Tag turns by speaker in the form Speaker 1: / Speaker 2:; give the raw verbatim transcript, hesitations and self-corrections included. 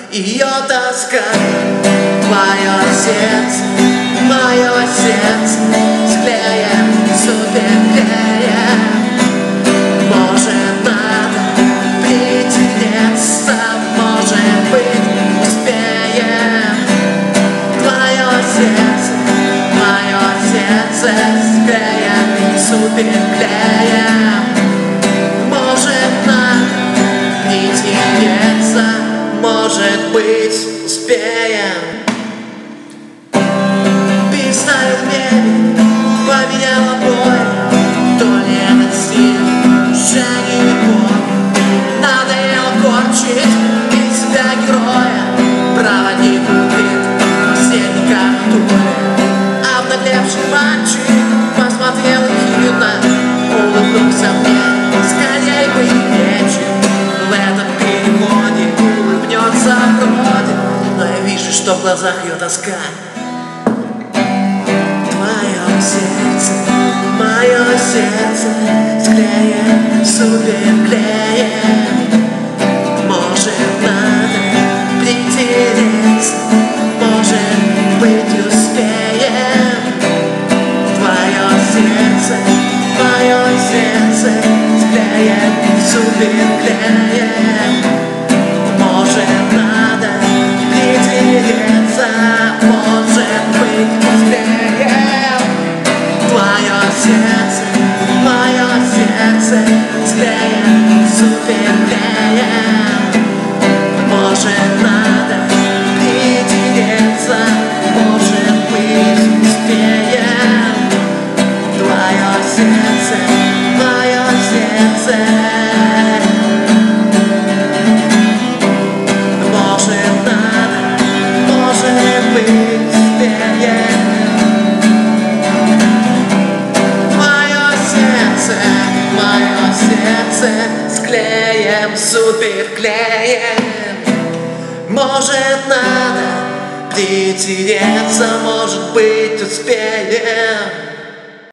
Speaker 1: ее тоска. Твое сердце, мое сердце склеем, суперклеем. Может, надо притянуться, может быть, успеем. Твое сердце, мое сердце склеем, суперклеем. Может, надо притянуться, может быть, успеем. Писаю в небе, поменяла бой, то ли этот стиль уже не помню. Надоело корчить из себя героя, проводник убит в последней картуре. Обнаглевший мальчик посмотрел ехидно, улыбнулся мне скорей вечер. В этом переходе улыбнется вроде, но я вижу, что в глазах ее тоска. Твое сердце, мое сердце склеем, суперклеем. Может, надо притереться, может быть, успеем. Твое сердце, мое сердце склеем, суперклеем. Может, надо притереться, может быть, успеем. Твое сердце, мое сердце склеем, суперклеем. Может, надо притереться, может быть, успеем. Твое сердце, мое сердце. Может, надо, может быть, успеем. Мое сердце склеем, суперклеем. Может, надо притереться, может быть, успеем.